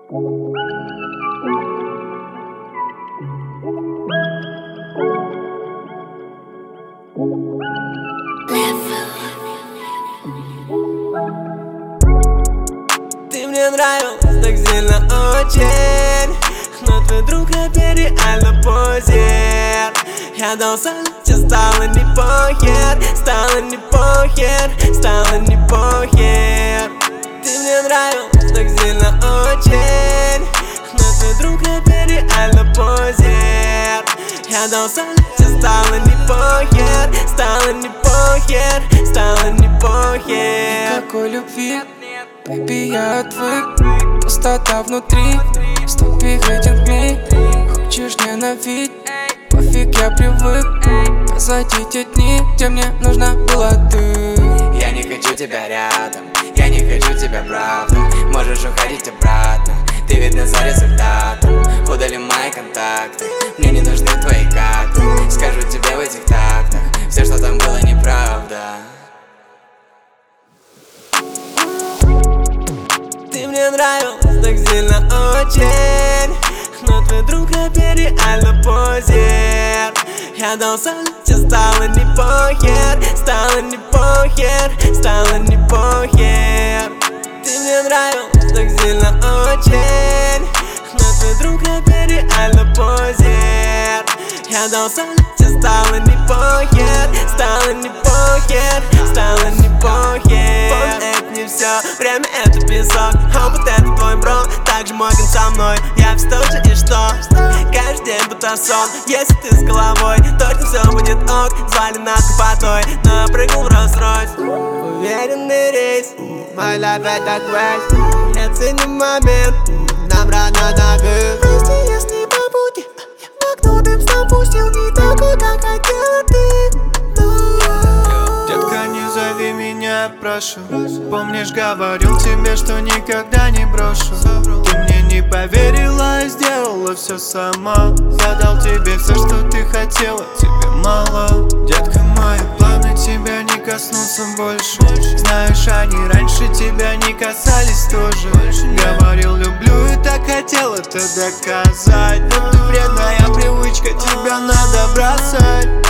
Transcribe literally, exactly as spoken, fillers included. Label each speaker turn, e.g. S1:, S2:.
S1: Ты мне нравилась так сильно очень, но твой друг опять реально позер. Я дал соль, тебе стало не похер, стало не похер, стало не похер. Ты мне нравилась так сильно очень, но твой друг опять реально позер. Я дал соль, тебе стало не похер, стало не похер, стало не похер.
S2: Никакой любви, baby, я отвык. Пустота внутри, стопи этих дней. Хочешь ненавидеть, пофиг, я привык. Позади те дни, где мне нужна была ты.
S3: Я не хочу тебя рядом, я не хочу тебя правда. Можешь уходить обратно, ты видно за результатом. Удали мои контакты, мне не нужны твои карты. Скажу тебе в этих тактах, все, что там было, неправда.
S1: Ты мне нравилась так сильно очень, но твой друг опять реально позер. Я дал соль, тебе стало не похер, стало не похер, стало не похер. Ты мне нравилась так сильно очень, но твой друг опять реально позер. Я дал соль, тебе стало не похер, стало не похер, стало не похер. Помни, это не все, время это песок, а вот это твой бро, так же мой со мной. Я все тот же и что? Каждый день будто сон. Если ты с головой, точно все будет ок. Звали нас купотой, но я прыгнул в Rolls-Royce. Уверенный рейс, мой life это квест. Я ценю момент, нам рано на бег.
S4: Прости, если по пути в окно дым запустил, не такой, как хотела ты.
S5: Детка, не зови меня, прошу. Помнишь, говорил тебе, что никогда не брошу. Ты мне не поверила и сделала все сама. Я дал тебе все, что ты хотела, тебе мало. Детка, мои планы тебя не коснутся больше. Знаешь, они раньше тебя не касались тоже. Говорил, люблю и так хотел это доказать, но ты вредная привычка, тебя надо бросать.